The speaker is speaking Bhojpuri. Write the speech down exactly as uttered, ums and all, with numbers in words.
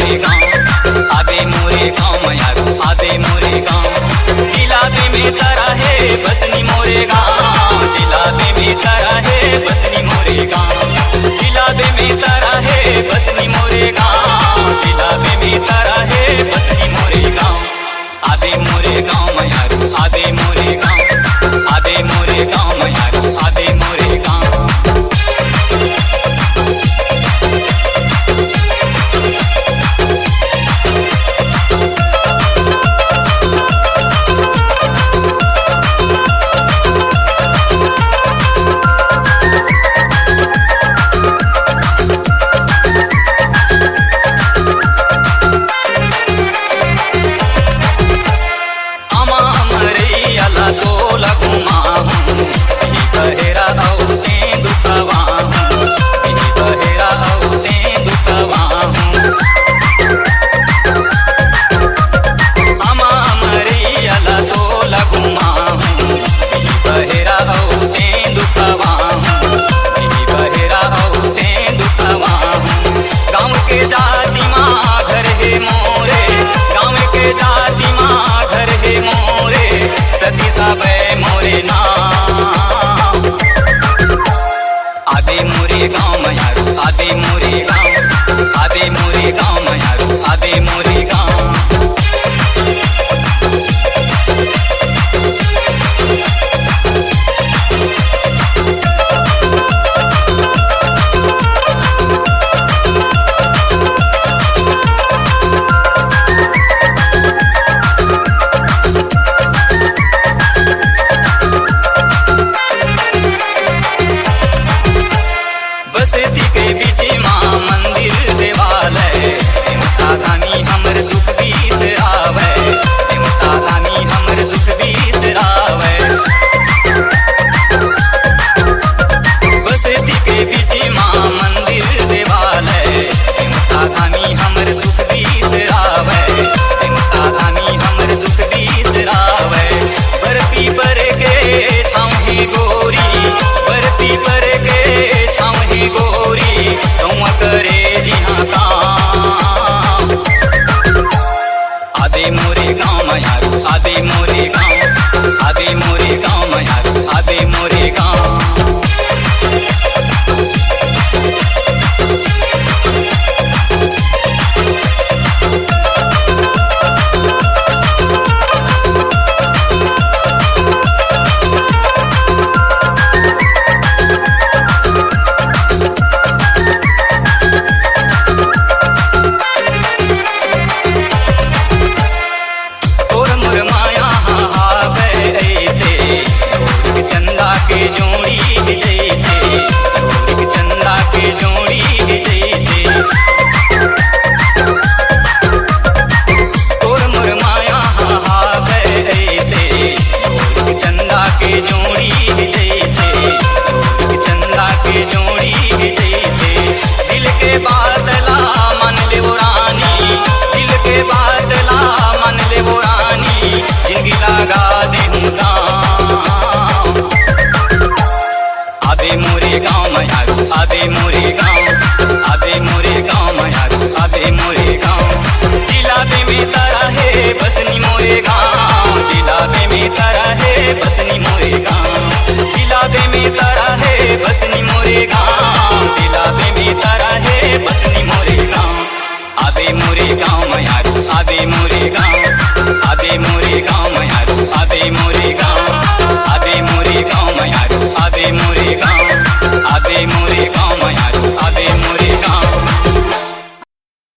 मोरे गाँव आबे मोरे गाँव मयारू आबे मोरे गाँव जिलाबे में तारा है बसनी मोरे गाँव जिलाबे में तारा है बसनी मोरे गाँव जिलाबे में तारा है बसनी मोरे गाँव जिलाबे में तारा है बसनी मोरे गाँव आबे मोरे गाँव मयारू आबे मोरे गाँव आबे मोरे गाँव मयारू आबे मोरे गाँव आबे मोरे गाँव मयारू आबे मोरे गाँव आबे मोरे गाँव मयारू आबे मोरे गाँव बसती के बीच माँ मंदिर देवालय माता रानी हमर दुख बीत आवे माता रानी हमर दुख बीत आवे बसती के बीच माँ मंदिर देवालय माता रानी हमर दुख बीत आवे माता रानी हमर दुख बीत आवे बरती पर के छाँव गोरी बरती पर के गोरी तुम करे जिहाँ काम आबे मोरे गाँव मयारू आबे मोरे गाँव आबे मोरे गाँव मयारू आबे मोरे गाँव आबे मोरे गाँव मयारू आबे मोरे गाँव आबे मोरे गाँव मयारू आबे मोरे गाँव जिलाबे में तारा है बसनी मोरे गाँव जिलाबे में तारा है बसनी